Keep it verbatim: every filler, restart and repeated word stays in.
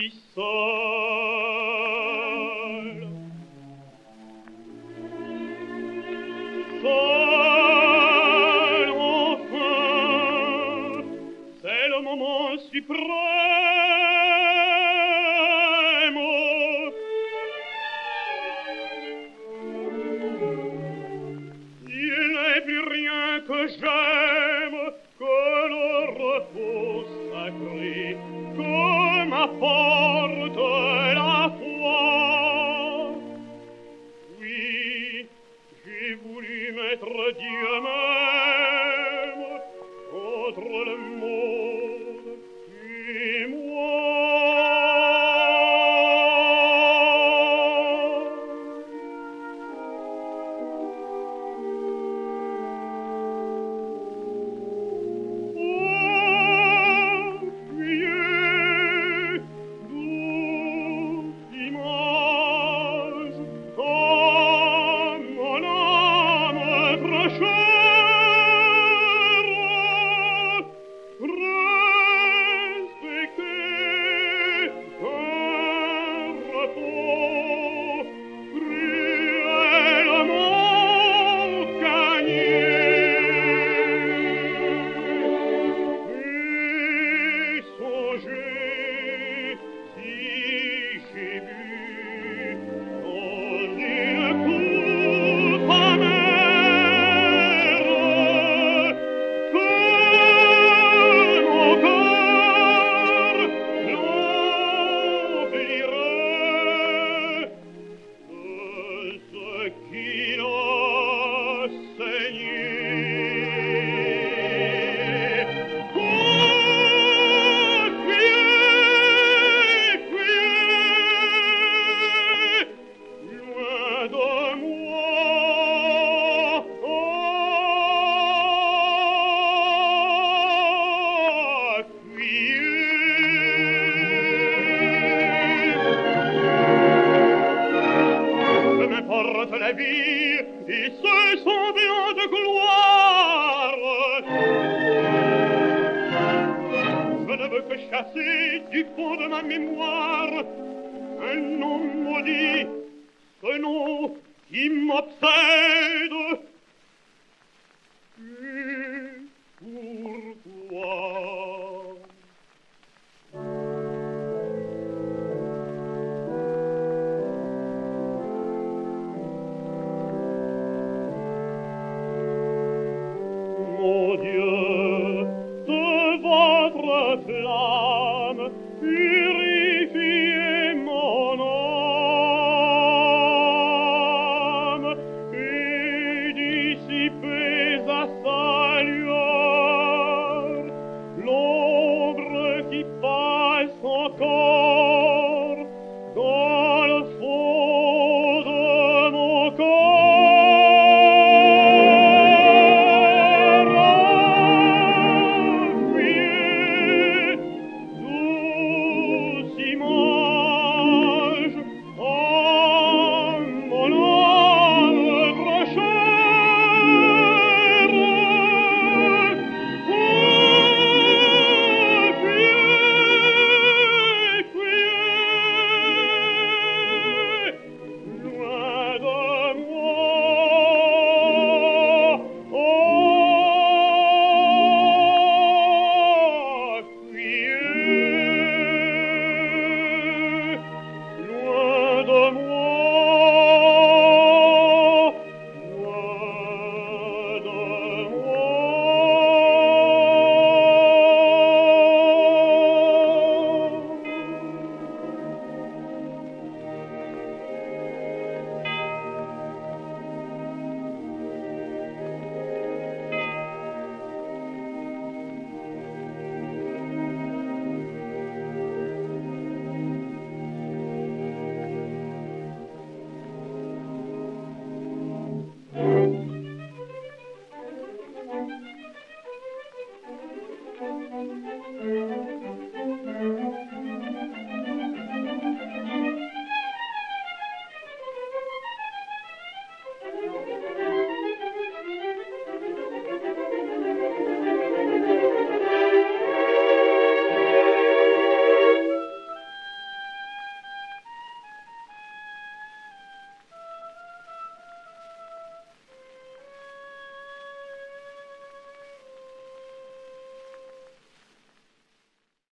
suis seul. Seul, enfin, c'est le moment suprême. Il n'est plus rien que j'aime que le repos sacré, que m'apporte la foi. Oui, j'ai voulu mettre Dieu même entre le monde et moi. La vie et ce semblant de gloire, je ne veux que chasser du fond de ma mémoire un nom maudit, ce nom qui m'obsède. Et pourquoi? Mon Dieu, de votre flamme